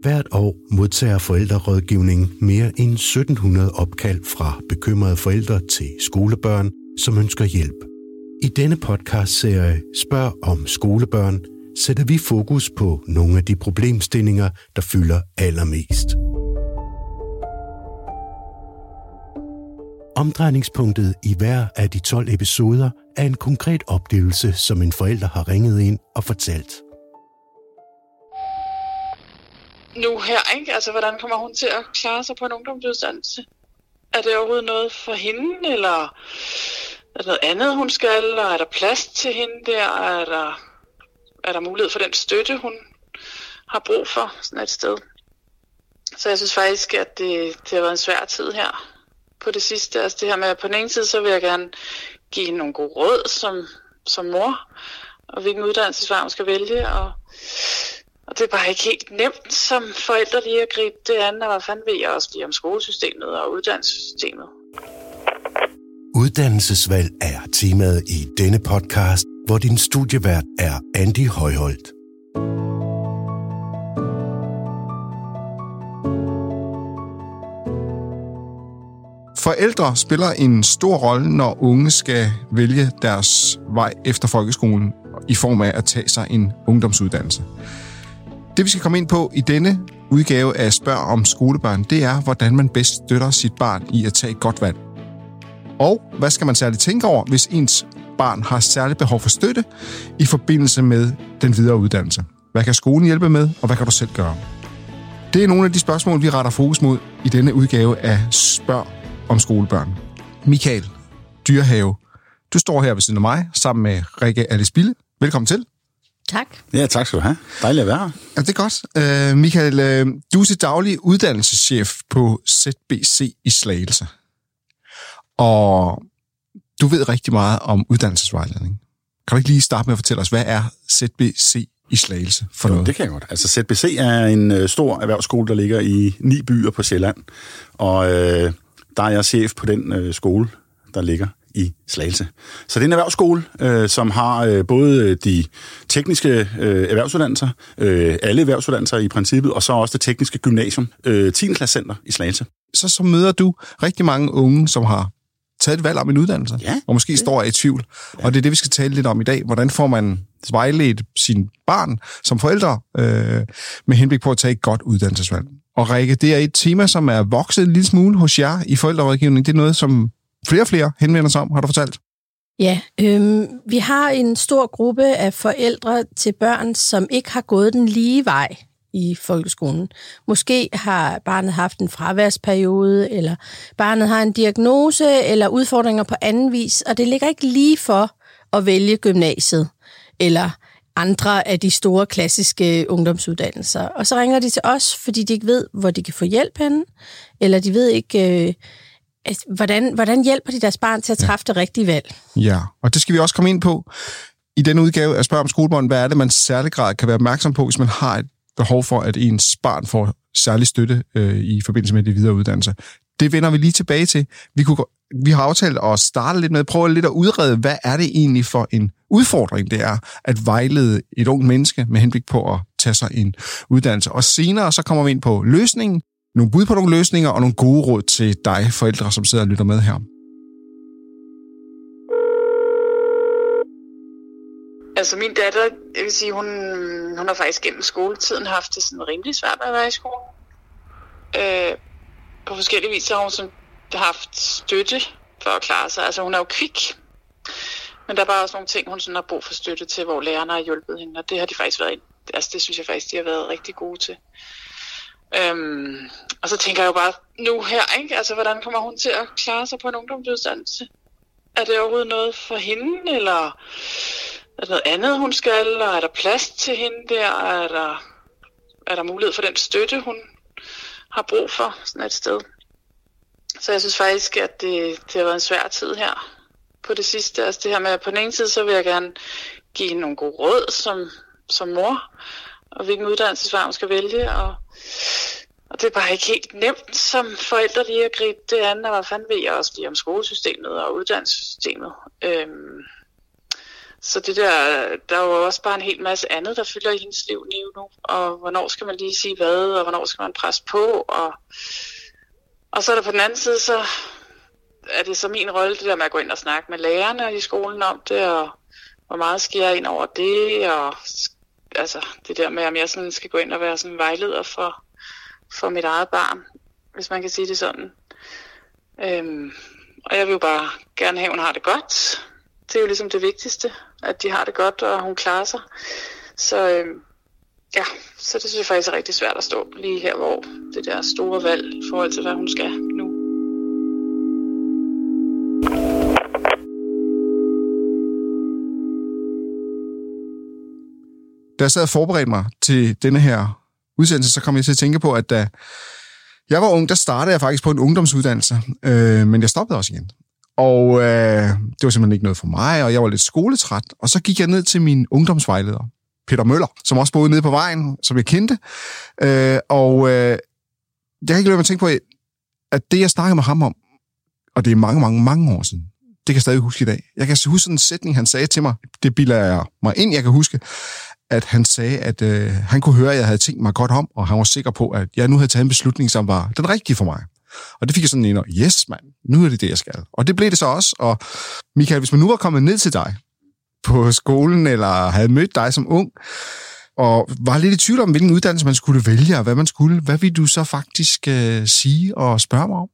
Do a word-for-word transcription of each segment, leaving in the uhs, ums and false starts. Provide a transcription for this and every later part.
Hvert år modtager Forældrerådgivning mere end sytten hundrede opkald fra bekymrede forældre til skolebørn, som ønsker hjælp. I denne podcastserie Spørg om skolebørn sætter vi fokus på nogle af de problemstillinger, der fylder allermest. Omdrejningspunktet i hver af de tolv episoder er en konkret oplevelse, som en forælder har ringet ind og fortalt. Nu her, ikke? Altså, hvordan kommer hun til at klare sig på en ungdomsuddannelse? Er det overhovedet noget for hende, eller er der noget andet, hun skal? Eller er der plads til hende der? Er der, er der mulighed for den støtte, hun har brug for sådan et sted? Så jeg synes faktisk, at det, det har været en svær tid her på det sidste. Altså det her med, at på den ene side, så vil jeg gerne give hende nogle gode råd som, som mor, og hvilken uddannelsesvej hun skal vælge, og Og det er bare ikke helt nemt som forældre lige at gribe det an, og hvad fanden ved jeg også lige om skolesystemet og uddannelsessystemet. Uddannelsesvalg er temaet i denne podcast, hvor din studievært er Andy Højholt. Forældre spiller en stor rolle, når unge skal vælge deres vej efter folkeskolen i form af at tage sig en ungdomsuddannelse. Det vi skal komme ind på i denne udgave af Spørg om skolebørn, det er, hvordan man bedst støtter sit barn i at tage et godt valg. Og hvad skal man særligt tænke over, hvis ens barn har særligt behov for støtte i forbindelse med den videre uddannelse? Hvad kan skolen hjælpe med, og hvad kan du selv gøre? Det er nogle af de spørgsmål, vi retter fokus mod i denne udgave af Spørg om skolebørn. Michael Dyrhave, du står her ved siden af mig sammen med Rikke Alice Bille. Velkommen til. Tak. Ja, tak skal du have. Dejligt at være her. Ja, det er godt. Uh, Michael, uh, du er til daglig uddannelseschef på Z B C i Slagelse. Og du ved rigtig meget om uddannelsesvejledning. Kan du ikke lige starte med at fortælle os, hvad er Z B C i Slagelse for jo, noget? Det kan jeg godt. Altså Z B C er en uh, stor erhvervsskole, der ligger i ni byer på Sjælland. Og uh, der er jeg chef på den uh, skole, der ligger i Slagelse. Så det er en erhvervsskole, øh, som har øh, både de tekniske øh, erhvervsuddannelser, øh, alle erhvervsuddannelser i princippet, og så også det tekniske gymnasium, øh, tiende klassecenter i Slagelse. Så, så møder du rigtig mange unge, som har taget et valg om en uddannelse, ja, og måske det. står i tvivl. Ja. Og det er det, vi skal tale lidt om i dag. Hvordan får man vejledt sin barn som forældre øh, med henblik på at tage et godt uddannelsesvalg? Og Rikke, det er et tema, som er vokset en lille smule hos jer i forældrerådgivning. Det er noget, som flere og flere henvender sig om, har du fortalt? Ja, øhm, vi har en stor gruppe af forældre til børn, som ikke har gået den lige vej i folkeskolen. Måske har barnet haft en fraværsperiode, eller barnet har en diagnose, eller udfordringer på anden vis, og det ligger ikke lige for at vælge gymnasiet, eller andre af de store klassiske ungdomsuddannelser. Og så ringer de til os, fordi de ikke ved, hvor de kan få hjælp henne, eller de ved ikke... Øh, Hvordan, hvordan hjælper de deres barn til at træffe ja. det rigtige valg? Ja, og det skal vi også komme ind på i denne udgave af Spørg om skolebørn. Hvad er det, man særlig grad kan være opmærksom på, hvis man har et behov for, at ens barn får særlig støtte øh, i forbindelse med de videre uddannelser? Det vender vi lige tilbage til. Vi, kunne, vi har aftalt at starte lidt med at prøve lidt at udrede, hvad er det egentlig for en udfordring, det er at vejlede et ungt menneske med henblik på at tage sig en uddannelse. Og senere så kommer vi ind på løsningen, nogle bud på nogle løsninger og nogle gode råd til dig, forældre, som sidder og lytter med her. Altså min datter, jeg vil sige, hun, hun har faktisk gennem skoletiden haft det sådan rimelig svært med at være i skole. Øh, på forskellige vis har hun sådan haft støtte for at klare sig. Altså hun er jo kvik, men der er bare også nogle ting, hun sådan har brug for støtte til, hvor lærerne har hjulpet hende, og det har de faktisk været, altså det synes jeg faktisk, de har været rigtig gode til. Øhm, og så tænker jeg jo bare, nu her, ikke? Altså, hvordan kommer hun til at klare sig på en ungdomsuddannelse? Er det overhovedet noget for hende, eller er der noget andet, hun skal? Eller er der plads til hende der? Er der, er der mulighed for den støtte, hun har brug for sådan et sted? Så jeg synes faktisk, at det, det har været en svær tid her på det sidste. Altså det her med, at på den ene side, så vil jeg gerne give hende nogle gode råd som, som mor, og hvilken uddannelsesvej hun skal vælge, og Og det er bare ikke helt nemt som forældre lige at gribe det an, og hvad fanden ved jeg også lige om skolesystemet og uddannelsessystemet. Øhm, så det der, der er jo også bare en hel masse andet, der fylder i hendes liv lige nu, og hvornår skal man lige sige hvad, og hvornår skal man presse på, og, og så er der på den anden side, så er det så min rolle, det der med at gå ind og snakke med lærerne i skolen om det, og hvor meget sker jeg ind over det, og altså det der med, om jeg sådan skal gå ind og være sådan en vejleder for, for mit eget barn, hvis man kan sige det sådan. Øhm, og jeg vil jo bare gerne have, at hun har det godt. Det er jo ligesom det vigtigste, at de har det godt, og hun klarer sig. Så øhm, ja, så det synes jeg faktisk er rigtig svært at stå lige her, hvor det der store valg i forhold til, hvad hun skal nu. Da jeg sad og forberedte mig til denne her udsendelse, så kom jeg til at tænke på, at da jeg var ung, der startede jeg faktisk på en ungdomsuddannelse, øh, men jeg stoppede også igen. Og øh, det var simpelthen ikke noget for mig, og jeg var lidt skoletræt. Og så gik jeg ned til min ungdomsvejleder, Peter Møller, som også boede nede på vejen, som jeg kendte. Øh, og øh, jeg kan ikke lade mig tænke på, at det, jeg snakkede med ham om, og det er mange, mange, mange år siden, det kan jeg stadig huske i dag. Jeg kan huske en sætning, han sagde til mig, det bilder jeg mig ind, jeg kan huske, at han sagde, at øh, han kunne høre, at jeg havde tænkt mig godt om, og han var sikker på, at jeg nu havde taget en beslutning, som var den rigtige for mig. Og det fik jeg sådan en, yes mand, nu er det det, jeg skal. Og det blev det så også. Og Michael, hvis man nu var kommet ned til dig på skolen, eller havde mødt dig som ung, og var lidt i tvivl om, hvilken uddannelse man skulle vælge, og hvad man skulle, hvad vil du så faktisk øh, sige og spørge mig om?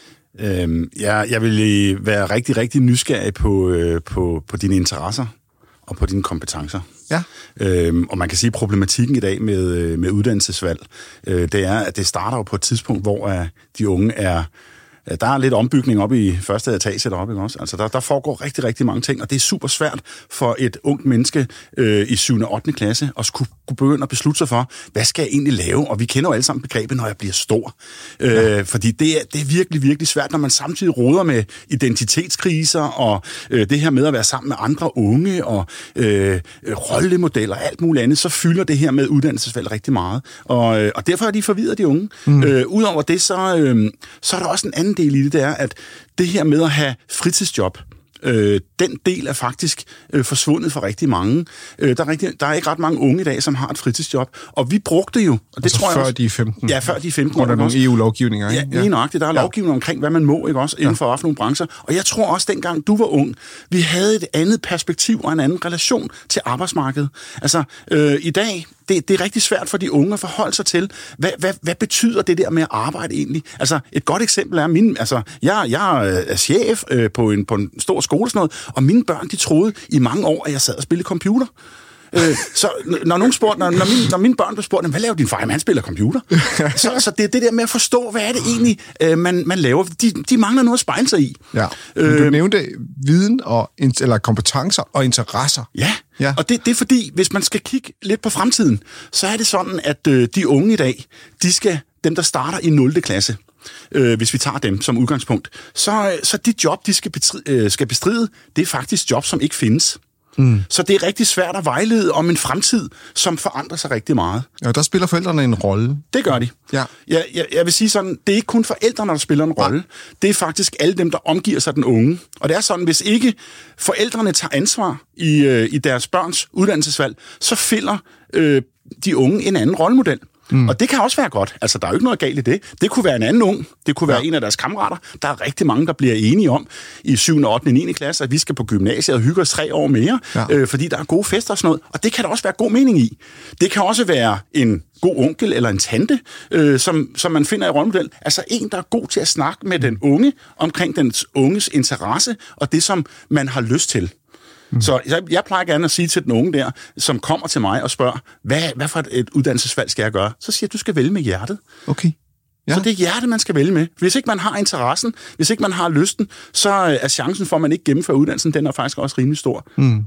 Øhm, jeg, jeg vil være rigtig, rigtig nysgerrig på, øh, på, på dine interesser og på dine kompetencer. Ja. Øhm, og man kan sige, at problematikken i dag med, med uddannelsesvalg, øh, det er, at det starter jo på et tidspunkt, hvor uh, de unge er... Der er lidt ombygning op i første etage deroppe, ikke også? Altså, der, der foregår rigtig, rigtig mange ting, og det er super svært for et ungt menneske øh, i syvende og ottende klasse at skulle, kunne begynde at beslutte sig for, hvad skal jeg egentlig lave? Og vi kender jo alle sammen begrebet, når jeg bliver stor. Øh, ja. Fordi det er, det er virkelig, virkelig svært, når man samtidig roder med identitetskriser, og øh, det her med at være sammen med andre unge, og øh, rollemodeller og alt muligt andet, så fylder det her med uddannelsesvalg rigtig meget. Og, øh, og derfor er de forvirret, de unge. Mm. Øh, Udover det, så, øh, så er der også en anden del i det, det er, at det her med at have fritidsjob, øh, den del er faktisk øh, forsvundet for rigtig mange. Øh, der, er rigtig, der er ikke ret mange unge i dag, som har et fritidsjob, og vi brugte jo, og det altså tror jeg før også, de er femten. Ja, før de er femten. Og der er nogle E U-lovgivninger, ikke? Ja, lige nøjagtigt. Der er ja. lovgivning omkring, hvad man må, ikke også, inden for offentlige brancher. Og jeg tror også, dengang du var ung, vi havde et andet perspektiv og en anden relation til arbejdsmarkedet. Altså, øh, i dag, Det, det er rigtig svært for de unge at forholde sig til, hvad, hvad, hvad betyder det der med at arbejde egentlig? Altså, et godt eksempel er, min, altså, jeg, jeg er chef øh, på, en, på en stor skole, sådan noget, og mine børn, de troede i mange år, at jeg sad og spillede computer. Øh, så når nogen spurgte, når, når, mine, når mine børn blev spurgt, hvad laver din far? Han spiller computer. så, så det er det der med at forstå, hvad er det egentlig, øh, man, man laver. De, de mangler noget at spejle sig i. Ja. Øh, du nævnte viden og, eller kompetencer og interesser. Ja, ja. Og det, det er fordi, hvis man skal kigge lidt på fremtiden, så er det sådan, at øh, de unge i dag, de skal, dem der starter i nul klasse, øh, hvis vi tager dem som udgangspunkt, så, så de job, de skal bestride, øh, skal bestride, det er faktisk job, som ikke findes. Mm. Så det er rigtig svært at vejlede om en fremtid, som forandrer sig rigtig meget. Ja, der spiller forældrene en rolle. Det gør de. Ja. Jeg, jeg, jeg vil sige sådan, det er ikke kun forældrene, der spiller en rolle. Det er faktisk alle dem, der omgiver sig den unge. Og det er sådan, hvis ikke forældrene tager ansvar i, øh, i deres børns uddannelsesvalg, så finder øh, de unge en anden rollemodel. Mm. Og det kan også være godt. Altså, der er jo ikke noget galt i det. Det kunne være en anden ung. Det kunne være ja. en af deres kammerater. Der er rigtig mange, der bliver enige om i syvende, ottende og niende klasse, at vi skal på gymnasiet og hygge os tre år mere, ja. øh, fordi der er gode fester og sådan noget. Og det kan der også være god mening i. Det kan også være en god onkel eller en tante, øh, som, som man finder i rollemodel. Altså en, der er god til at snakke med den unge omkring den unges interesse og det, som man har lyst til. Mm. Så jeg, jeg plejer gerne at sige til den unge der, som kommer til mig og spørger, hvad, hvad for et, et uddannelsesvalg skal jeg gøre? Så siger jeg, du skal vælge med hjertet. Okay. Ja. Så det er hjertet, man skal vælge med. Hvis ikke man har interessen, hvis ikke man har lysten, så er chancen for, at man ikke gennemfører uddannelsen, den er faktisk også rimelig stor. Mm.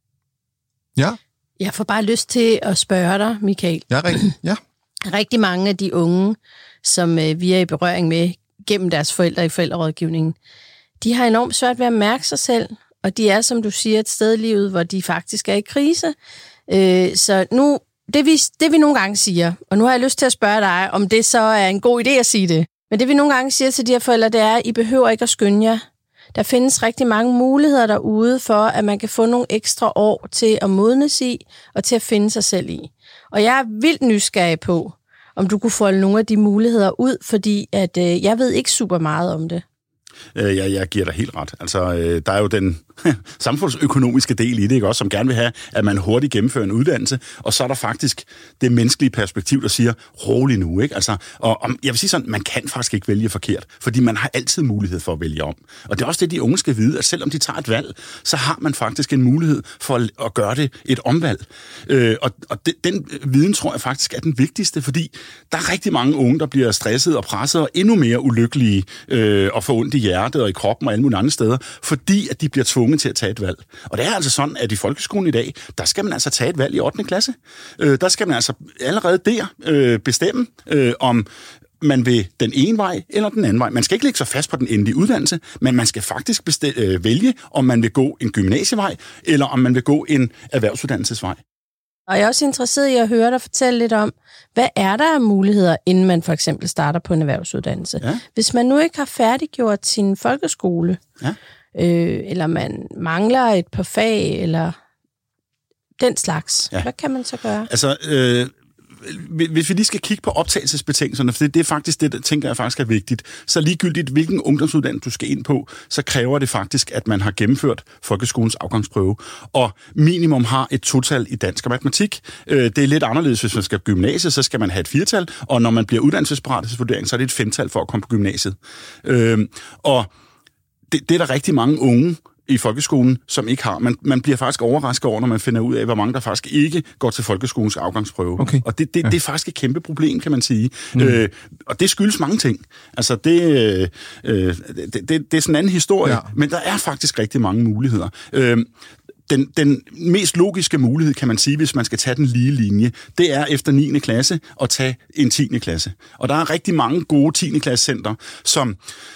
Ja. Jeg får bare lyst til at spørge dig, Michael. Ja, rigtig. Ja. Rigtig mange af de unge, som øh, vi er i berøring med gennem deres forældre i forældrerådgivningen, de har enormt svært ved at mærke sig selv, og de er, som du siger, et sted i livet, hvor de faktisk er i krise. Øh, så nu, det vi, det vi nogle gange siger, og nu har jeg lyst til at spørge dig, om det så er en god idé at sige det, men det vi nogle gange siger til de her forældre, det er, at I behøver ikke at skynde jer. Der findes rigtig mange muligheder derude for, at man kan få nogle ekstra år til at modnes i, og til at finde sig selv i. Og jeg er vildt nysgerrig på, om du kunne folde nogle af de muligheder ud, fordi at, øh, jeg ved ikke super meget om det. Jeg, jeg giver dig helt ret. Altså, øh, der er jo den samfundsøkonomiske del i det, ikke også, som gerne vil have, at man hurtigt gennemfører en uddannelse, og så er der faktisk det menneskelige perspektiv, der siger, rolig nu, ikke? Altså, og, og jeg vil sige sådan, man kan faktisk ikke vælge forkert, fordi man har altid mulighed for at vælge om. Og det er også det, de unge skal vide, at selvom de tager et valg, så har man faktisk en mulighed for at, at gøre det et omvalg. Øh, og og det, den viden, tror jeg faktisk, er den vigtigste, fordi der er rigtig mange unge, der bliver stresset og presset og endnu mere ulykkelige øh, og får ondt i hjertet og i kroppen og alle mulige andre steder, fordi at de bliver tvunget til at tage et valg. Og det er altså sådan, at i folkeskolen i dag, der skal man altså tage et valg i ottende klasse. Øh, der skal man altså allerede der øh, bestemme, øh, om man vil den ene vej eller den anden vej. Man skal ikke lægge sig fast på den endelige uddannelse, men man skal faktisk bestille, øh, vælge, om man vil gå en gymnasievej, eller om man vil gå en erhvervsuddannelsesvej. Og jeg er også interesseret i at høre dig fortælle lidt om, hvad er der af muligheder, inden man for eksempel starter på en erhvervsuddannelse? Ja. Hvis man nu ikke har færdiggjort sin folkeskole, ja. øh, eller man mangler et par fag, eller den slags, ja. Hvad kan man så gøre? Altså, øh, hvis vi lige skal kigge på optagelsesbetingelserne, for det, det er faktisk det, der tænker jeg faktisk er vigtigt, så ligegyldigt hvilken ungdomsuddannelse du skal ind på, så kræver det faktisk, at man har gennemført folkeskolens afgangsprøve, og minimum har et total i dansk og matematik. Det er lidt anderledes, hvis man skal på gymnasiet, så skal man have et firtal, og når man bliver uddannelsesparathedsvurdering, så er det et femtal for at komme på gymnasiet. Og det, det er der rigtig mange unge i folkeskolen, som ikke har. Man, man bliver faktisk overrasket over, når man finder ud af, hvor mange der faktisk ikke går til folkeskolens afgangsprøve. Okay. Og det, det, ja. det er faktisk et kæmpe problem, kan man sige. Mm. Øh, og det skyldes mange ting. Altså, det, øh, det, det, det er sådan en anden historie, ja. Men der er faktisk rigtig mange muligheder. Øh, Den, den mest logiske mulighed, kan man sige, hvis man skal tage den lige linje, det er efter niende klasse at tage en tiende klasse. Og der er rigtig mange gode tiende klassecenter, som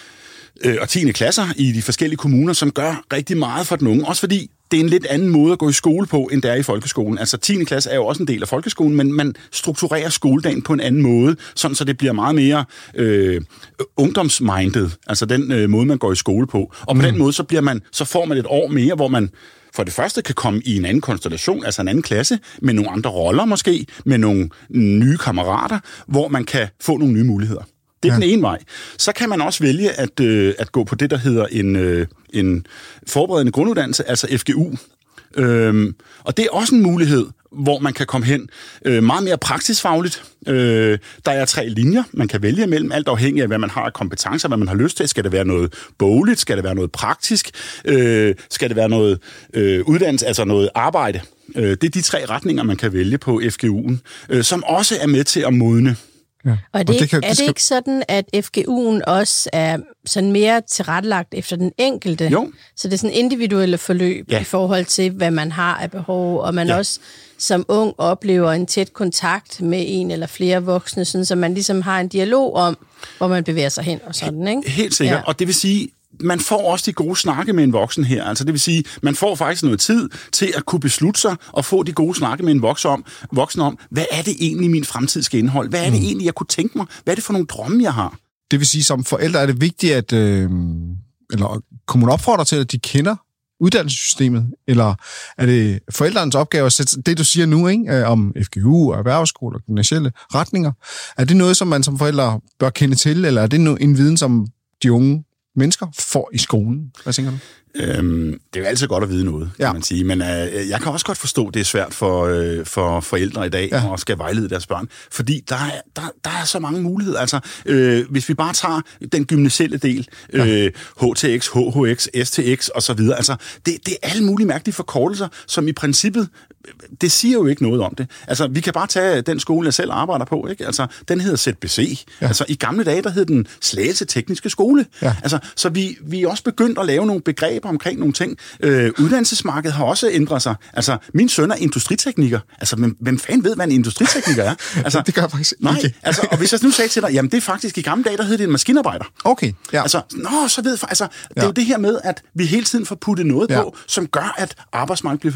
og tiende klasser i de forskellige kommuner, som gør rigtig meget for den unge. Også fordi det er en lidt anden måde at gå i skole på, end det er i folkeskolen. Altså tiende klasse er jo også en del af folkeskolen, men man strukturerer skoledagen på en anden måde, sådan så det bliver meget mere øh, ungdomsmindet, altså den øh, måde, man går i skole på. Og på mm. den måde, så, bliver man, så får man et år mere, hvor man for det første kan komme i en anden konstellation, altså en anden klasse, med nogle andre roller måske, med nogle nye kammerater, hvor man kan få nogle nye muligheder. Det er ja. Den ene vej. Så kan man også vælge at, øh, at gå på det, der hedder en, øh, en forberedende grunduddannelse, altså F G U. Øhm, og det er også en mulighed, hvor man kan komme hen øh, meget mere praksisfagligt. Øh, der er tre linjer, man kan vælge imellem, alt afhængig af, hvad man har af kompetencer, hvad man har lyst til. Skal det være noget bogligt? Skal det være noget praktisk? Øh, skal det være noget øh, uddannelse, altså noget arbejde? Øh, det er de tre retninger, man kan vælge på F G U'en, øh, som også er med til at modne. Ja. Og er det, og det, kan, er det, skal... det ikke sådan, at F G U'en også er sådan mere tilrettelagt efter den enkelte? Jo. Så det er sådan individuelle forløb ja. I forhold til, hvad man har af behov, og man ja. Også som ung oplever en tæt kontakt med en eller flere voksne, sådan, så man ligesom har en dialog om, hvor man bevæger sig hen og sådan, ikke? Helt sikkert, ja. Og det vil sige, man får også de gode snakke med en voksen her. Altså det vil sige, man får faktisk noget tid til at kunne beslutte sig og få de gode snakke med en voksen om, voksen om hvad er det egentlig, min fremtid skal indeholde? Hvad er det mm. egentlig, jeg kunne tænke mig? Hvad er det for nogle drømme, jeg har? Det vil sige, som forældre er det vigtigt, at øh, eller kunne man opfordre til, at de kender uddannelsessystemet, eller er det forældrenes opgave at sætte det, du siger nu, ikke, om F G U og erhvervsskole og gymnasielle retninger? Er det noget, som man som forældre bør kende til, eller er det en viden, som de unge mennesker får i skolen? Hvad tænker du? Øhm, det er jo altid godt at vide noget, kan ja. Man sige. Men øh, jeg kan også godt forstå, at det er svært for, øh, for forældre i dag ja. At skal vejlede deres børn. Fordi der er, der, der er så mange muligheder. Altså, øh, hvis vi bare tager den gymnasielle del, øh, ja. H T X, H H X, S T X og så videre. Altså, det, det er alle mulige mærkelige forkortelser, som i princippet, det siger jo ikke noget om det. Altså, vi kan bare tage den skole, jeg selv arbejder på, ikke? Altså, den hedder Z B C. Ja. Altså, i gamle dage, der hed den Slagelse Tekniske Skole. Ja. Altså, så vi, vi er også begyndt at lave nogle begreber omkring nogle ting. Øh, uddannelsesmarkedet har også ændret sig. Altså, min søn er industritekniker. Altså, hvem, hvem fanden ved, hvad en industritekniker er? Altså, det gør jeg faktisk nej, ikke. Altså, og hvis jeg nu sagde til dig, jamen det er faktisk i gamle dage, der hed det en maskinarbejder. Okay, ja. Altså, nå, så ved altså, det er ja. Jo det her med, at vi hele tiden får puttet noget ja. På, som gør, at arbejdsmarkedet bliver forvirret.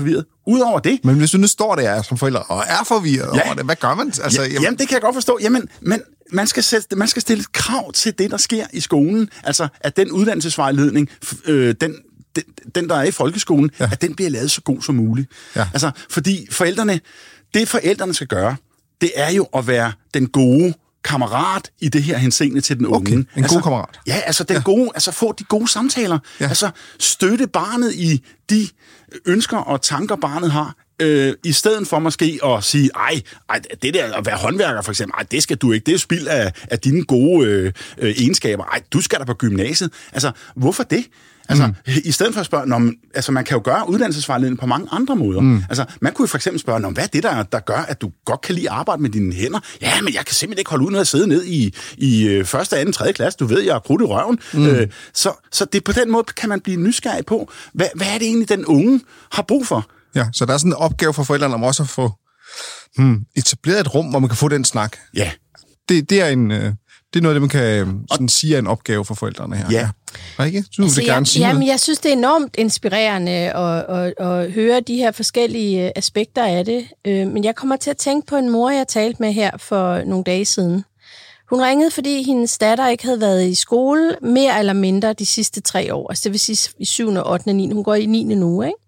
udover det... Men hvis du nu står der som forælder og er forvirret ja. over det, hvad gør man? Altså, ja, jamen, det kan jeg godt forstå. Jamen, men man skal, sætte, man skal stille et krav til det, der sker i skolen. Altså, at den uddannelsesvejledning, øh, den, den, den, der er i folkeskolen, ja. at den bliver lavet så god som muligt. Ja. Altså, fordi forældrene... Det forældrene skal gøre, det er jo at være den gode kammerat i det her henseende til den unge. Okay, en altså, god kammerat. Ja, altså den ja. gode, altså få de gode samtaler. Ja. Altså støtte barnet i de ønsker og tanker, barnet har, øh, i stedet for måske at sige, ej, ej, det der at være håndværker for eksempel, ej, det skal du ikke, det er spild af, af dine gode øh, egenskaber, ej, du skal da på gymnasiet. Altså, hvorfor det? Altså, mm. i stedet for at spørge, når man, altså, man kan jo gøre uddannelsesvejledning på mange andre måder. Mm. Altså, man kunne jo for eksempel spørge, hvad er det, der, der gør, at du godt kan lide at arbejde med dine hænder? Ja, men jeg kan simpelthen ikke holde ud med at sidde ned i, i første, anden, tredje klasse. Du ved, jeg har krudt i røven. Mm. Øh, så, så det, på den måde kan man blive nysgerrig på, hvad, hvad er det egentlig, den unge har brug for? Ja, så der er sådan en opgave for forældrene om også at få hmm, etableret et rum, hvor man kan få den snak. Ja. Det, det er en... Øh... Det er noget, det man kan sådan sige er en opgave for forældrene her. Ja. Ja. Ikke? Du altså, vil gerne jeg, sige jamen, jeg synes, det er enormt inspirerende at, at, at høre de her forskellige aspekter af det. Men jeg kommer til at tænke på en mor, jeg talte med her for nogle dage siden. Hun ringede, fordi hendes datter ikke havde været i skole mere eller mindre de sidste tre år. Altså det vil sige i syvende, ottende, niende Hun går i niende nu, ikke?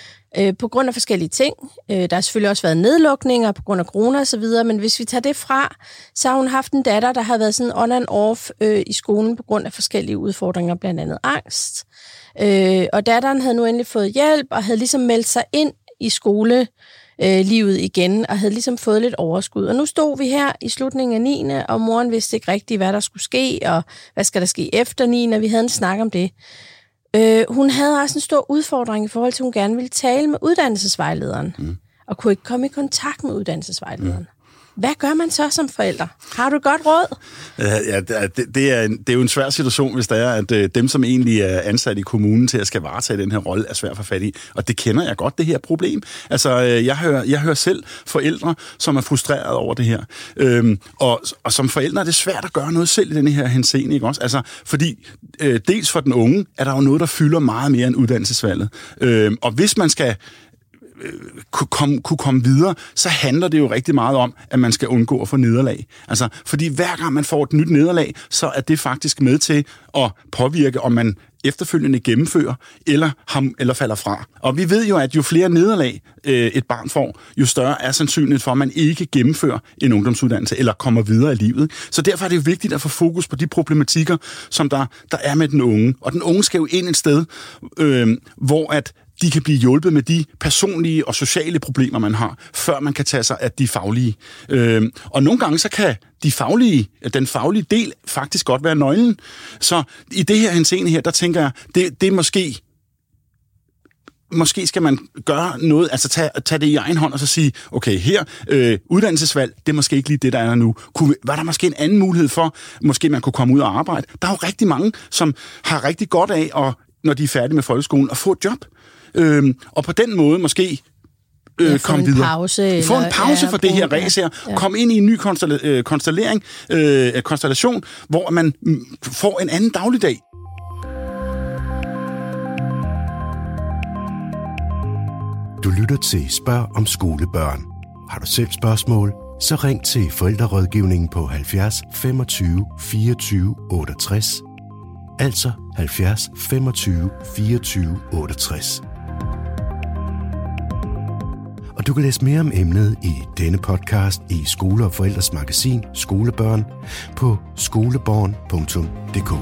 På grund af forskellige ting. Der har selvfølgelig også været nedlukninger på grund af corona og så videre, men hvis vi tager det fra, så har hun haft en datter, der har været sådan on and off øh, i skolen på grund af forskellige udfordringer, blandt andet angst. Øh, og datteren havde nu endelig fået hjælp og havde ligesom meldt sig ind i skolelivet igen og havde ligesom fået lidt overskud. Og nu stod vi her i slutningen af niende og moren vidste ikke rigtigt, hvad der skulle ske, og hvad skal der ske efter niende, og vi havde en snak om det. Øh, hun havde også en stor udfordring i forhold til, at hun gerne ville tale med uddannelsesvejlederen, mm. og kunne ikke komme i kontakt med uddannelsesvejlederen. Mm. Hvad gør man så som forælder? Har du et godt råd? Ja, det, det, er en, det er jo en svær situation, hvis det er, at øh, dem, som egentlig er ansat i kommunen til at skal varetage den her rolle, er svært at få fat i. Og det kender jeg godt, det her problem. Altså, øh, jeg, hører, jeg hører selv forældre, som er frustreret over det her. Øhm, og, og som forældre er det svært at gøre noget selv i den her henseende, ikke også? Altså, fordi øh, dels for den unge, er der jo noget, der fylder meget mere end uddannelsesvalget. Øhm, og hvis man skal Kunne komme, kunne komme videre, så handler det jo rigtig meget om, at man skal undgå at få nederlag. Altså, fordi hver gang man får et nyt nederlag, så er det faktisk med til at påvirke, om man efterfølgende gennemfører eller, ham, eller falder fra. Og vi ved jo, at jo flere nederlag øh, et barn får, jo større er sandsynligheden for, at man ikke gennemfører en ungdomsuddannelse eller kommer videre i livet. Så derfor er det jo vigtigt at få fokus på de problematikker, som der, der er med den unge. Og den unge skal jo ind et sted, øh, hvor at de kan blive hjulpet med de personlige og sociale problemer, man har, før man kan tage sig af de faglige. Øhm, og nogle gange så kan de faglige, den faglige del faktisk godt være nøglen. Så i det her henseende her, der tænker jeg, det, det er måske... Måske skal man gøre noget, altså tage, tage det i egen hånd og så sige, okay, her, øh, uddannelsesvalg, det er måske ikke lige det, der er nu. Kunne, var der måske en anden mulighed for, måske man kunne komme ud og arbejde? Der er jo rigtig mange, som har rigtig godt af, at, når de er færdige med folkeskolen, at få et job. Øhm, og på den måde måske øh, ja, komme videre. Pause, få en pause for det her race her. Ja. Komme ind i en ny konstella- øh, konstellering, øh, konstellation, hvor man mm, får en anden dagligdag. Du lytter til Spørg om skolebørn. Har du selv spørgsmål, så ring til forældrerådgivningen på halvfjerds femogtyve fireogtyve otteogtres. Altså halvfjerds femogtyve fireogtyve otteogtres. Og du kan læse mere om emnet i denne podcast i Skole og Forældres magasin Skolebørn på skoleborn punktum d k.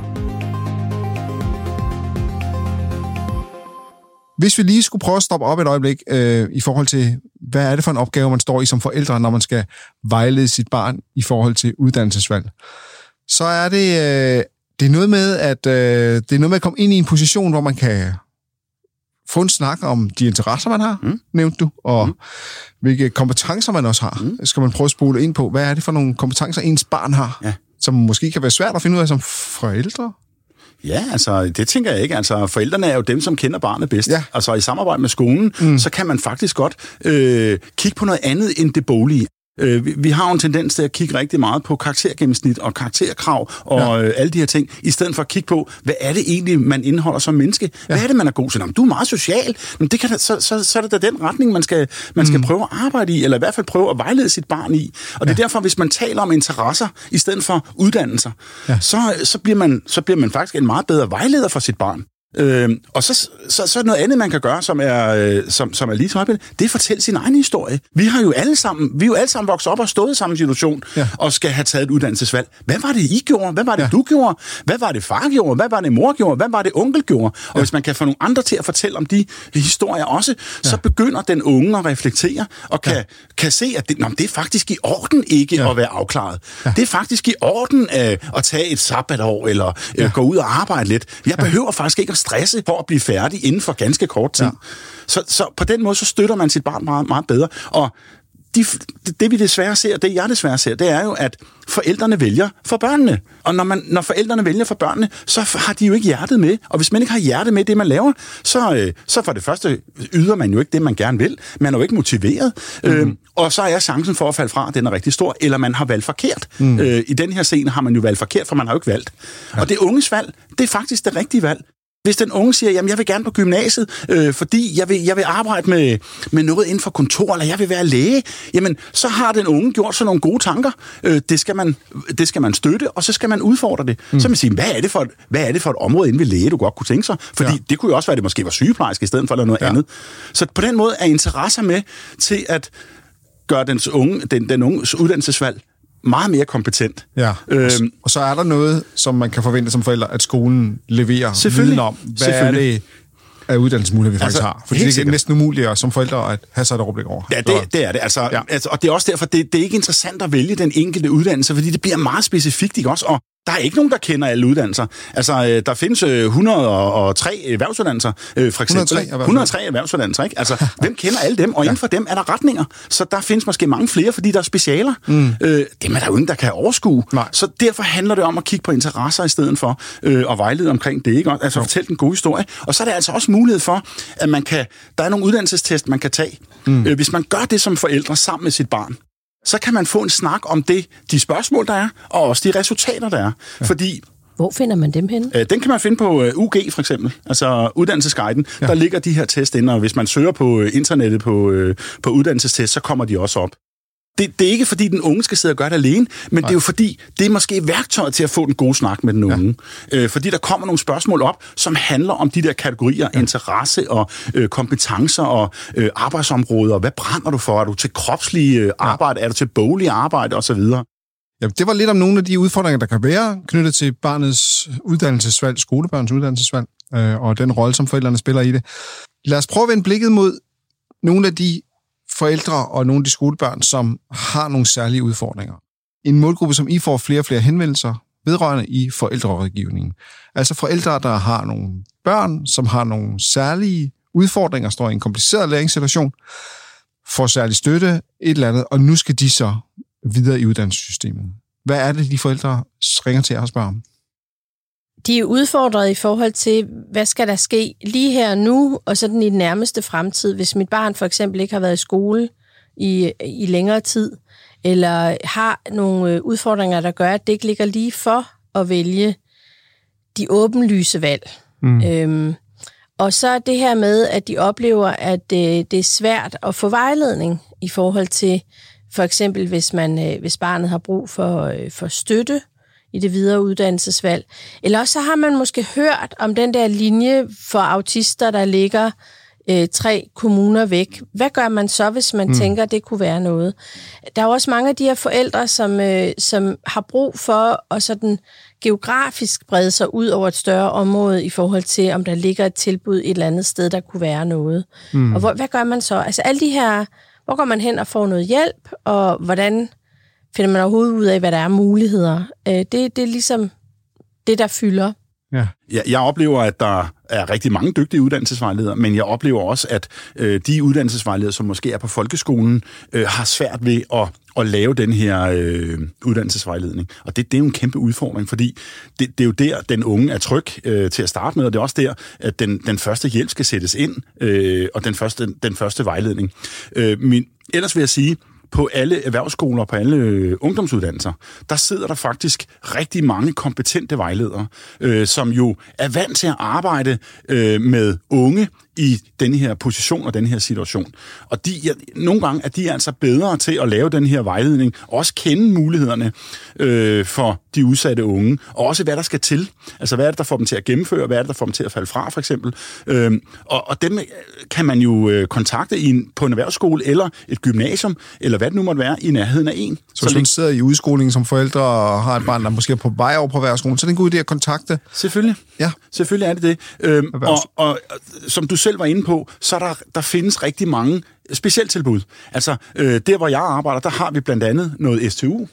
Hvis vi lige skulle prøve at stoppe op et øjeblik øh, i forhold til, hvad er det for en opgave, man står i som forældre, når man skal vejlede sit barn i forhold til uddannelsesvalg, så er det, øh, det er noget med, at øh, det er noget med at komme ind i en position, hvor man kan få en snak om de interesser, man har, mm. nævnte du, og mm. hvilke kompetencer man også har. Mm. Skal man prøve at spole ind på, hvad er det for nogle kompetencer, ens barn har, ja. Som måske kan være svært at finde ud af som forældre? Ja, altså, det tænker jeg ikke. Altså, forældrene er jo dem, som kender barnet bedst. Ja. Altså, i samarbejde med skolen, mm. så kan man faktisk godt øh, kigge på noget andet end det boglige. Øh, vi, vi har jo en tendens til at kigge rigtig meget på karaktergennemsnit og karakterkrav og ja. øh, alle de her ting, i stedet for at kigge på, hvad er det egentlig, man indeholder som menneske? Hvad ja. er det, man er god til? Jamen, du er meget social. Men det kan da, så, så, så er det da den retning, man skal, man skal mm. prøve at arbejde i, eller i hvert fald prøve at vejlede sit barn i. Og det er ja. derfor, hvis man taler om interesser, i stedet for uddannelser, ja. så, så, bliver man, så bliver man faktisk en meget bedre vejleder for sit barn. Øh, og så, så, så noget andet, man kan gøre, som er, øh, som, som er lige så det er at fortælle sin egen historie. Vi har jo alle sammen, vi er jo alle sammen vokset op og stået i samme situation, ja. og skal have taget et uddannelsesvalg. Hvad var det, I gjorde? Hvad var det, ja. du gjorde? Hvad var det, far gjorde? Hvad var det, mor gjorde? Hvad var det, onkel gjorde? Og ja. hvis man kan få nogle andre til at fortælle om de historier også, ja. så begynder den unge at reflektere, og kan, ja. kan se, at det, nå, det er faktisk i orden ikke ja. at være afklaret. Ja. Det er faktisk i orden øh, at tage et sabbatår, eller øh, ja. gå ud og arbejde lidt. Jeg ja. behøver faktisk ikke stresse for at blive færdig inden for ganske kort tid. Ja. Så, så på den måde, så støtter man sit barn meget, meget bedre. Og de, det, det vi desværre ser, det jeg desværre ser, det er jo, at forældrene vælger for børnene. Og når, man, når forældrene vælger for børnene, så har de jo ikke hjertet med. Og hvis man ikke har hjertet med det, man laver, så, øh, så for det første yder man jo ikke det, man gerne vil. Man er jo ikke motiveret. Mm. Øh, og så er chancen for at falde fra, den er rigtig stor, eller man har valgt forkert. Mm. Øh, I den her scene har man jo valgt forkert, for man har jo ikke valgt. Ja. Og det unges valg, det er faktisk det rigtige valg. Hvis den unge siger, jamen jeg vil gerne på gymnasiet, øh, fordi jeg vil, jeg vil arbejde med, med noget inden for kontor, eller jeg vil være læge, jamen så har den unge gjort sådan nogle gode tanker. Øh, det, skal man, det skal man støtte, og så skal man udfordre det. Mm. Så man siger, hvad er, det for et, hvad er det for et område inden ved læge, du godt kunne tænke sig? Fordi ja. det kunne jo også være, at det måske var sygeplejerske i stedet for, eller noget ja. andet. Så på den måde er interesser med til at gøre dens unge, den, den unges uddannelsesvalg meget mere kompetent. Ja, øhm, og så er der noget, som man kan forvente som forældre, at skolen leverer viden om. Hvad er det af uddannelsesmuligheder, vi faktisk altså, har? Fordi det er sikkert næsten umuligt som forældre at have sig et overblik over. Ja, det, det er det. Altså, ja. altså, og det er også derfor, det, det er ikke interessant at vælge den enkelte uddannelse, fordi det bliver meget specifikt, ikke også? Og der er ikke nogen, der kender alle uddannelser. Altså, der findes et hundrede og tre erhvervsuddannelser, for eksempel. et hundrede og tre erhvervsuddannelser, ikke? Altså, hvem kender alle dem? Og ja. inden for dem er der retninger. Så der findes måske mange flere, fordi der er specialer. Mm. Øh, dem er der jo ingen, der kan overskue. Nej. Så derfor handler det om at kigge på interesser i stedet for øh, at vejlede omkring det, ikke? Altså, fortælle den gode historie. Og så er der altså også mulighed for, at man kan, der er nogle uddannelsestest, man kan tage. Mm. Øh, hvis man gør det som forældre sammen med sit barn, så kan man få en snak om det, de spørgsmål, der er, og også de resultater, der er. Ja. Fordi hvor finder man dem henne? Øh, den kan man finde på øh, U G, for eksempel. Altså uddannelsesguiden. Ja. Der ligger de her test inde, og hvis man søger på øh, internettet på, øh, på uddannelsestest, så kommer de også op. Det, det er ikke, fordi den unge skal sidde og gøre det alene, men Nej. det er jo fordi, det er måske værktøjet til at få den gode snak med den unge. Ja. Øh, fordi der kommer nogle spørgsmål op, som handler om de der kategorier, ja. interesse og øh, kompetencer og øh, arbejdsområder. Hvad brænder du for? Er du til kropslig øh, arbejde? Ja. Er du til boglig arbejde? Og så videre. Ja, det var lidt om nogle af de udfordringer, der kan være knyttet til barnets uddannelsesvalg, skolebørns uddannelsesvalg, øh, og den rolle, som forældrene spiller i det. Lad os prøve at vende blikket mod nogle af de forældre og nogle af de skolebørn, som har nogle særlige udfordringer. En målgruppe, som I får flere og flere henvendelser vedrørende i forældrerådgivningen. Altså forældre, der har nogle børn, som har nogle særlige udfordringer, står i en kompliceret læringssituation, får særlig støtte, et eller andet, og nu skal de så videre i uddannelsessystemet. Hvad er det, de forældre ringer til jer og spørger om? De er udfordret i forhold til, hvad skal der ske lige her og nu, og sådan i den nærmeste fremtid, hvis mit barn for eksempel ikke har været i skole i, i længere tid, eller har nogle udfordringer, der gør, at det ikke ligger lige for at vælge de åbenlyse valg. Mm. Øhm, og så det her med, at de oplever, at det, det er svært at få vejledning i forhold til, for eksempel hvis, man, hvis barnet har brug for, for støtte i det videre uddannelsesvalg. Eller også så har man måske hørt om den der linje for autister, der ligger øh, tre kommuner væk. Hvad gør man så, hvis man mm. tænker, det kunne være noget? Der er også mange af de her forældre, som, øh, som har brug for at sådan geografisk brede sig ud over et større område i forhold til, om der ligger et tilbud et eller andet sted, der kunne være noget. Mm. Og hvor, hvad gør man så? Altså alle de her, hvor går man hen og får noget hjælp, og hvordan finder man overhovedet ud af, hvad der er muligheder? Det, det er ligesom det, der fylder. Ja. Jeg, jeg oplever, at der er rigtig mange dygtige uddannelsesvejledere, men jeg oplever også, at øh, de uddannelsesvejledere, som måske er på folkeskolen, øh, har svært ved at, at lave den her øh, uddannelsesvejledning. Og det, det er jo en kæmpe udfordring, fordi det, det er jo der, den unge er tryg øh, til at starte med, og det er også der, at den, den første hjælp skal sættes ind, øh, og den første, den første vejledning. Øh, men ellers vil jeg sige, på alle erhvervsskoler, på alle øh, ungdomsuddannelser, der sidder der faktisk rigtig mange kompetente vejledere, øh, som jo er vant til at arbejde øh, med unge i denne her position og denne her situation. Og de, ja, nogle gange er de altså bedre til at lave den her vejledning, og også kende mulighederne øh, for de udsatte unge, og også hvad der skal til. Altså hvad er det, der får dem til at gennemføre, hvad er det, der får dem til at falde fra, for eksempel. Øh, og, og dem kan man jo øh, kontakte i en, på en erhvervsskole, eller et gymnasium, eller hvad det nu måtte være, i nærheden af en. Så hvis man sidder i udskolingen som forældre og har et barn, der måske er på vej over på erhvervsskolen, så er det en god idé at kontakte? Selvfølgelig. Ja. Selvfølgelig er det det. Øhm, og, og, og som du selv var inde på, så der, der findes rigtig mange specialtilbud. Altså, øh, der hvor jeg arbejder, der har vi blandt andet noget S T U.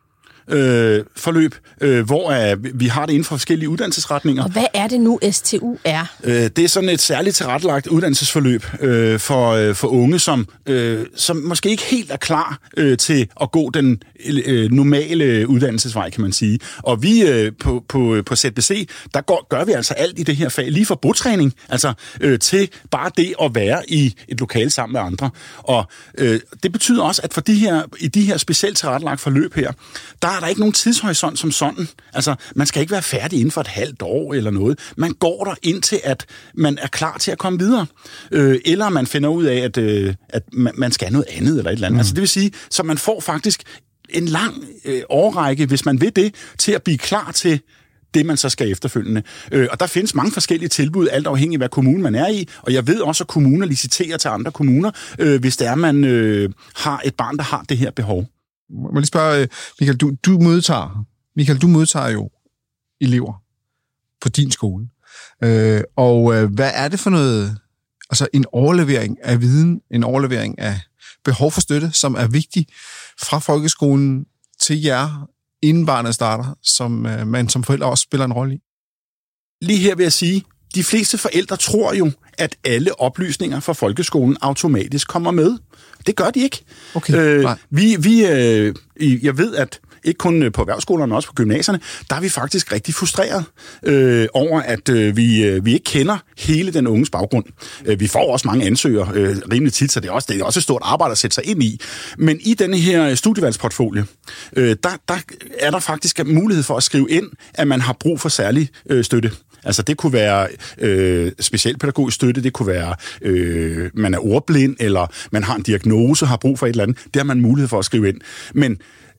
Øh, forløb, øh, hvor øh, vi har det inden for forskellige uddannelsesretninger. Og hvad er det nu, S T U er? Øh, det er sådan et særligt tilrettelagt uddannelsesforløb øh, for, øh, for unge, som, øh, som måske ikke helt er klar øh, til at gå den øh, normale uddannelsesvej, kan man sige. Og vi øh, på, på, på Z B C, der går, gør vi altså alt i det her fag, lige fra botræning, altså øh, til bare det at være i et lokale sammen med andre. Og øh, det betyder også, at for de her, i de her specielt tilrettelagt forløb her, der er der ikke nogen tidshorisont som sådan. Altså, man skal ikke være færdig inden for et halvt år eller noget. Man går der indtil, at man er klar til at komme videre. Øh, eller man finder ud af, at, øh, at man skal noget andet eller et eller andet. Mm. Altså, det vil sige, så man får faktisk en lang øh, årrække, hvis man vil det, til at blive klar til det, man så skal efterfølgende. Øh, og der findes mange forskellige tilbud, alt afhængig af, hvad kommune man er i. Og jeg ved også, at kommuner liciterer til andre kommuner, øh, hvis det er, man øh, har et barn, der har det her behov. Må jeg lige spørge, Michael, du, du modtager, Michael, du modtager jo elever på din skole. Øh, og øh, hvad er det for noget, altså en overlevering af viden, en overlevering af behov for støtte, som er vigtig fra folkeskolen til jer, inden barnet starter, som øh, man som forældre også spiller en rolle i? Lige her vil jeg sige, de fleste forældre tror jo, at alle oplysninger fra folkeskolen automatisk kommer med. Det gør de ikke. Okay, øh, vi, vi, øh, jeg ved, at ikke kun på erhvervsskolerne, men også på gymnasierne, der er vi faktisk rigtig frustreret øh, over, at øh, vi, øh, vi ikke kender hele den unges baggrund. Øh, vi får også mange ansøgere øh, rimelig tit, så det er, også, det er også et stort arbejde at sætte sig ind i. Men i denne her studievalgsportfolio, øh, der, der er der faktisk mulighed for at skrive ind, at man har brug for særlig øh, støtte. Altså det kunne være øh, specialpædagogisk støtte, det kunne være, øh, man er ordblind, eller man har en diagnose, har brug for et eller andet. Det har man mulighed for at skrive ind. Men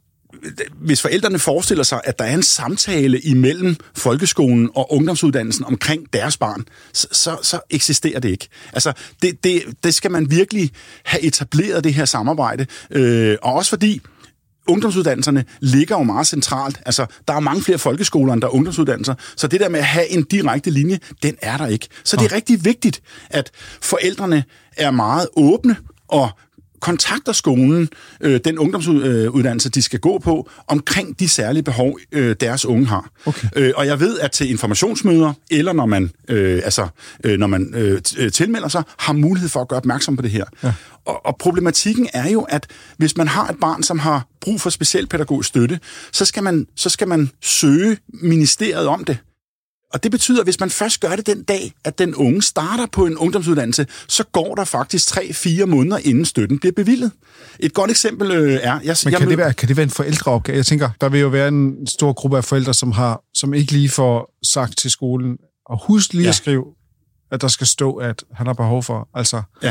hvis forældrene forestiller sig, at der er en samtale imellem folkeskolen og ungdomsuddannelsen omkring deres barn, så, så, så eksisterer det ikke. Altså, det, det, det skal man virkelig have etableret, det her samarbejde. Øh, og også fordi ungdomsuddannelserne ligger jo meget centralt. Altså, der er mange flere folkeskoler, end der er ungdomsuddannelser, så det der med at have en direkte linje, den er der ikke. Så det er rigtig vigtigt, at forældrene er meget åbne og kontakter skolen, øh, den ungdomsuddannelse, de skal gå på, omkring de særlige behov, øh, deres unge har. Okay. Øh, og jeg ved, at til informationsmøder, eller når man, øh, altså, øh, når man øh, tilmelder sig, har mulighed for at gøre opmærksom på det her. Ja. Og, og problematikken er jo, at hvis man har et barn, som har brug for specialpædagogisk støtte, så skal man, så skal man søge ministeriet om det. Og det betyder, at hvis man først gør det den dag, at den unge starter på en ungdomsuddannelse, så går der faktisk tre-fire måneder, inden støtten bliver bevilget. Et godt eksempel øh, er... Jeg, Men kan, jeg, det være, kan det være en forældreopgave? Jeg tænker, der vil jo være en stor gruppe af forældre, som, har, som ikke lige får sagt til skolen, og husk lige ja. at skrive, at der skal stå, at han har behov for. Altså, ja.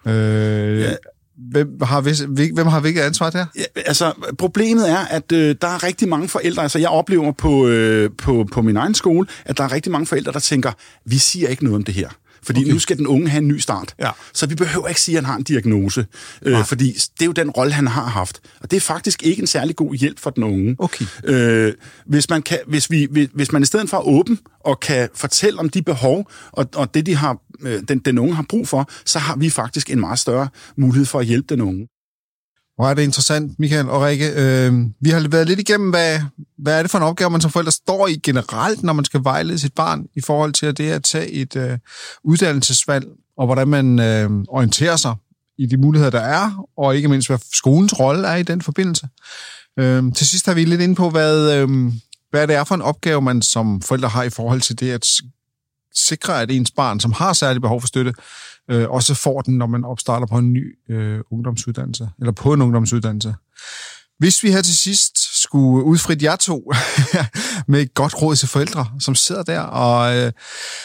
Øh, ja. Hvem har, vis, hvem har hvilket ansvar der? Ja, altså, problemet er, at øh, der er rigtig mange forældre, altså jeg oplever på, øh, på, på min egen skole, at der er rigtig mange forældre, der tænker, vi siger ikke noget om det her. Fordi okay. nu skal den unge have en ny start. Ja. Så vi behøver ikke sige, at han har en diagnose. Øh, fordi det er jo den rolle, han har haft. Og det er faktisk ikke en særlig god hjælp for den unge. Okay. Øh, hvis, man kan, hvis, vi, hvis man i stedet for er åben og kan fortælle om de behov, og, og det, de har, øh, den, den unge har brug for, så har vi faktisk en meget større mulighed for at hjælpe den unge. Hvor er det interessant, Michael og Rikke. Øh, vi har været lidt igennem, hvad, hvad er det for en opgave, man som forældre står i generelt, når man skal vejlede sit barn i forhold til det at tage et øh, uddannelsesvalg, og hvordan man øh, orienterer sig i de muligheder, der er, og ikke mindst, hvad skolens rolle er i den forbindelse. Øh, til sidst har vi lidt inde på, hvad, øh, hvad det er for en opgave, man som forældre har i forhold til det at sikre, at ens barn, som har særlig behov for støtte, øh, også får den, når man opstarter på en ny øh, ungdomsuddannelse, eller på en ungdomsuddannelse. Hvis vi her til sidst skulle udfrit jer to med et godt råd til forældre, som sidder der og øh,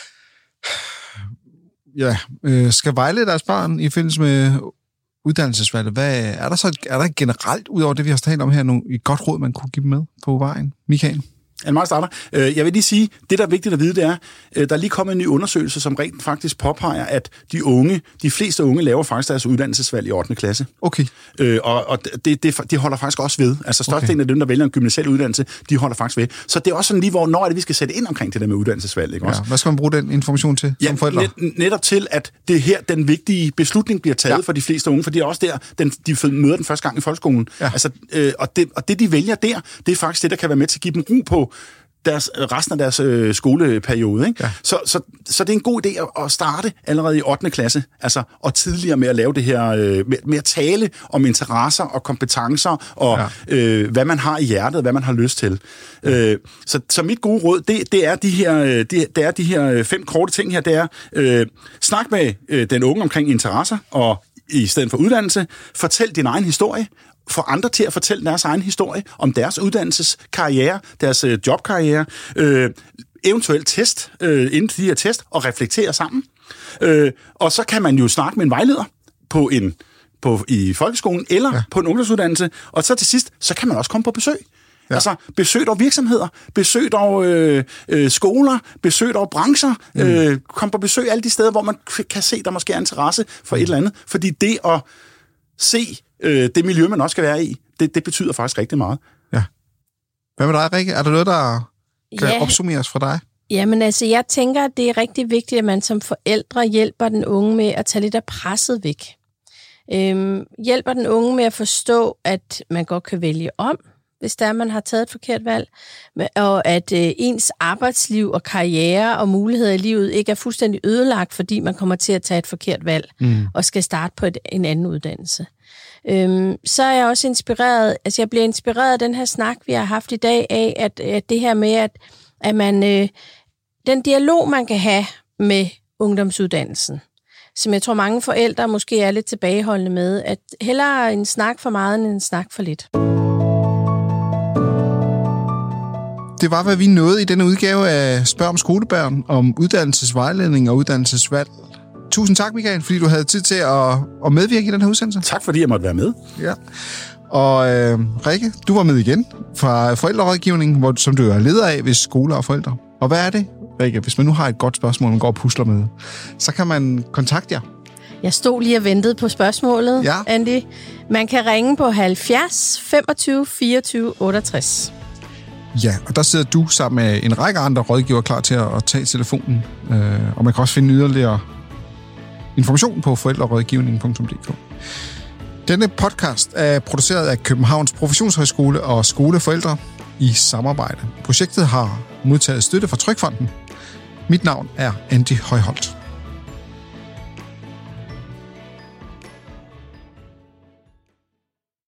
ja, øh, skal vejlede deres barn i forbindelse med uddannelsesvalget, hvad er der så er der generelt, ud over det, vi har talt om her, nogle, et godt råd, man kunne give dem med på vejen? Michael? Anne-Marie starter. Jeg vil lige sige, det der er vigtigt at vide, det er, der er lige kommet en ny undersøgelse, som rent faktisk påpeger, at de unge, de fleste unge laver faktisk deres uddannelsesvalg i ottende klasse. Okay. Og, og det, det, de holder faktisk også ved. Altså størstedelen okay. af dem, der vælger en gymnasial uddannelse, de holder faktisk ved. Så det er også sådan lige, hvor når er det, vi skal sætte ind omkring det der med uddannelsesvalg, ikke også? Ja. Hvad skal man bruge den information til ja, som forældre? Net, netop til, at det er her, den vigtige beslutning bliver taget ja. for de fleste unge, for det er også der, den, de møder den første gang i folkeskolen. Ja. Altså, øh, og, det, og det, de vælger der, det er faktisk det, der kan være med til at give dem ro på deres, resten af deres øh, skoleperiode. Ikke? Ja. Så, så, så det er en god idé at, at starte allerede i ottende klasse, altså, og tidligere med at lave det her, øh, med, med at tale om interesser og kompetencer, og ja. øh, hvad man har i hjertet, hvad man har lyst til. Ja. Øh, så, så mit gode råd, det, det, er de her, det, det er de her fem korte ting her, det er, øh, snak med øh, den unge omkring interesser, og i stedet for uddannelse, fortæl din egen historie, få andre til at fortælle deres egen historie om deres uddannelseskarriere, deres øh, jobkarriere, øh, eventuelt test øh, inden for de her test, og reflektere sammen. Øh, og så kan man jo snakke med en vejleder på en, på, i folkeskolen, eller ja. på en ungdomsuddannelse, og så til sidst, så kan man også komme på besøg. Ja. Altså, besøg dog virksomheder, besøg dog øh, øh, skoler, besøg dog brancher, mm. øh, kom på besøg alle de steder, hvor man kan se, der måske er interesse for mm. et eller andet. Fordi det at se øh, det miljø, man også skal være i, det, det betyder faktisk rigtig meget. Ja. Hvad med dig, Rikke? Er der noget, der kan ja. opsummeres fra dig? Jamen altså, jeg tænker, at det er rigtig vigtigt, at man som forældre hjælper den unge med at tage lidt af presset væk. Øhm, hjælper den unge med at forstå, at man godt kan vælge om, hvis der man har taget et forkert valg, og at øh, ens arbejdsliv og karriere og muligheder i livet ikke er fuldstændig ødelagt, fordi man kommer til at tage et forkert valg mm. og skal starte på et, en anden uddannelse. Øhm, så er jeg også inspireret, altså jeg bliver inspireret af den her snak, vi har haft i dag, af at, at det her med, at, at man, øh, den dialog, man kan have med ungdomsuddannelsen, som jeg tror mange forældre måske er lidt tilbageholdende med, at hellere en snak for meget end en snak for lidt. Det var, hvad vi nåede i denne udgave af Spørg om skolebørn, om uddannelsesvejledning og uddannelsesvalg. Tusind tak, Michael, fordi du havde tid til at, at medvirke i den her udsendelse. Tak, fordi jeg måtte være med. Ja. Og øh, Rikke, du var med igen fra forældrerådgivningen, hvor, som du er leder af ved skoler og forældre. Og hvad er det, Rikke, hvis man nu har et godt spørgsmål, man går og pusler med, så kan man kontakte jer. Jeg stod lige og ventede på spørgsmålet, ja. Andy. Man kan ringe på halvfjerds femogtyve fireogtyve otteogtres. Ja, og der sidder du sammen med en række andre rådgiver klar til at tage telefonen. Øh, og man kan også finde yderligere information på forældrerådgivning punktum d k. Denne podcast er produceret af Københavns Professionshøjskole og Skoleforældre i samarbejde. Projektet har modtaget støtte fra Trygfonden. Mit navn er Andy Højholt.